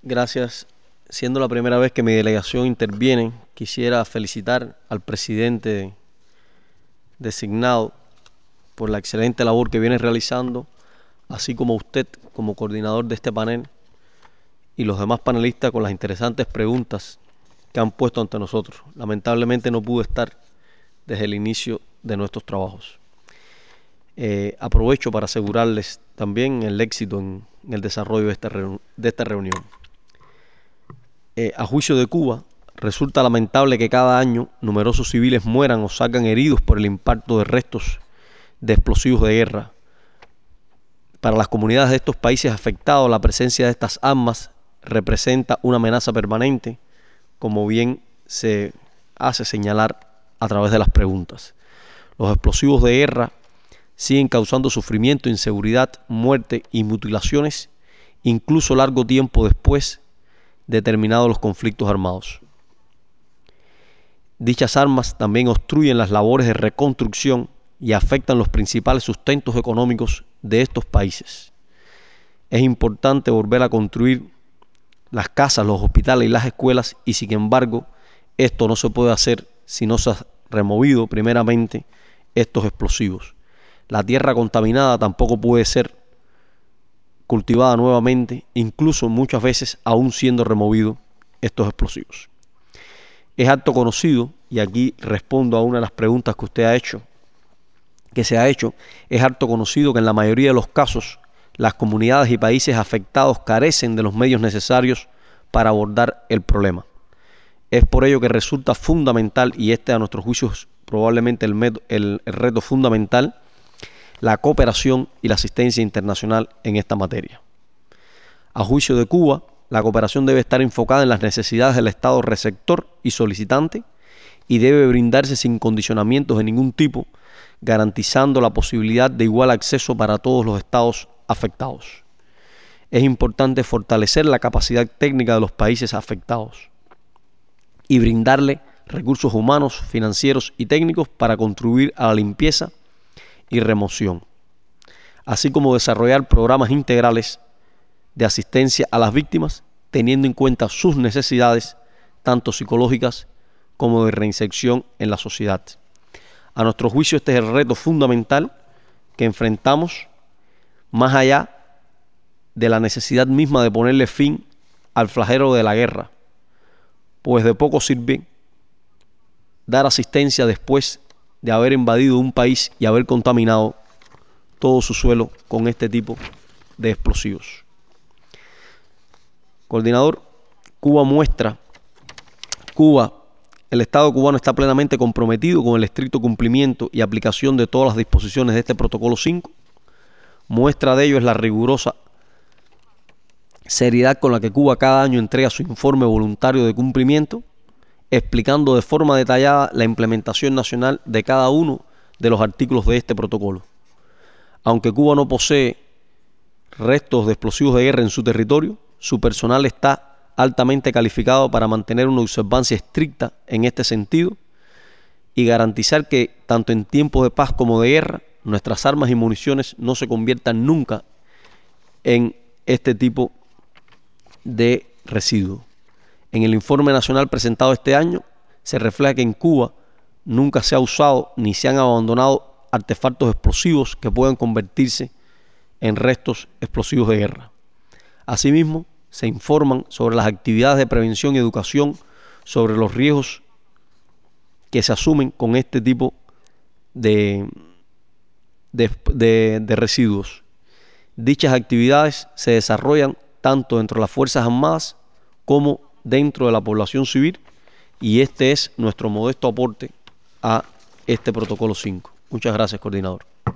Gracias. Siendo la primera vez que mi delegación interviene, quisiera felicitar al presidente designado por la excelente labor que viene realizando, así como usted como coordinador de este panel y los demás panelistas con las interesantes preguntas que han puesto ante nosotros. Lamentablemente no pude estar desde el inicio de nuestros trabajos. Aprovecho para asegurarles también el éxito en el desarrollo de esta reunión. A juicio de Cuba, resulta lamentable que cada año numerosos civiles mueran o salgan heridos por el impacto de restos de explosivos de guerra. Para las comunidades de estos países afectados, la presencia de estas armas representa una amenaza permanente, como bien se hace señalar a través de las preguntas. Los explosivos de guerra siguen causando sufrimiento, inseguridad, muerte y mutilaciones, incluso largo tiempo después de terminados los conflictos armados. Dichas armas también obstruyen las labores de reconstrucción y afectan los principales sustentos económicos de estos países. Es importante volver a construir las casas, los hospitales y las escuelas, y sin embargo, esto no se puede hacer si no se ha removido primeramente estos explosivos. La tierra contaminada tampoco puede ser cultivada nuevamente, incluso muchas veces aún siendo removidos estos explosivos. Es harto conocido, y aquí respondo a una de las preguntas que usted ha hecho, es harto conocido que en la mayoría de los casos las comunidades y países afectados carecen de los medios necesarios para abordar el problema. Es por ello que resulta fundamental, y este a nuestro juicio es probablemente el reto fundamental, la cooperación y la asistencia internacional en esta materia. A juicio de Cuba, la cooperación debe estar enfocada en las necesidades del Estado receptor y solicitante y debe brindarse sin condicionamientos de ningún tipo, garantizando la posibilidad de igual acceso para todos los estados afectados. Es importante fortalecer la capacidad técnica de los países afectados y brindarle recursos humanos, financieros y técnicos para contribuir a la limpieza y remoción, así como desarrollar programas integrales de asistencia a las víctimas, teniendo en cuenta sus necesidades, tanto psicológicas como de reinserción en la sociedad. A nuestro juicio, este es el reto fundamental que enfrentamos, más allá de la necesidad misma de ponerle fin al flagelo de la guerra, pues de poco sirve dar asistencia después de haber invadido un país y haber contaminado todo su suelo con este tipo de explosivos. Coordinador, el Estado cubano está plenamente comprometido con el estricto cumplimiento y aplicación de todas las disposiciones de este Protocolo 5. Muestra de ello es la rigurosa seriedad con la que Cuba cada año entrega su informe voluntario de cumplimiento, explicando de forma detallada la implementación nacional de cada uno de los artículos de este protocolo. Aunque Cuba no posee restos de explosivos de guerra en su territorio, su personal está altamente calificado para mantener una observancia estricta en este sentido y garantizar que, tanto en tiempos de paz como de guerra, nuestras armas y municiones no se conviertan nunca en este tipo de residuos. En el informe nacional presentado este año se refleja que en Cuba nunca se ha usado ni se han abandonado artefactos explosivos que puedan convertirse en restos explosivos de guerra. Asimismo, se informan sobre las actividades de prevención y educación sobre los riesgos que se asumen con este tipo de residuos. Dichas actividades se desarrollan tanto dentro de las Fuerzas Armadas como dentro de la población civil, y este es nuestro modesto aporte a este Protocolo 5. Muchas gracias, coordinador.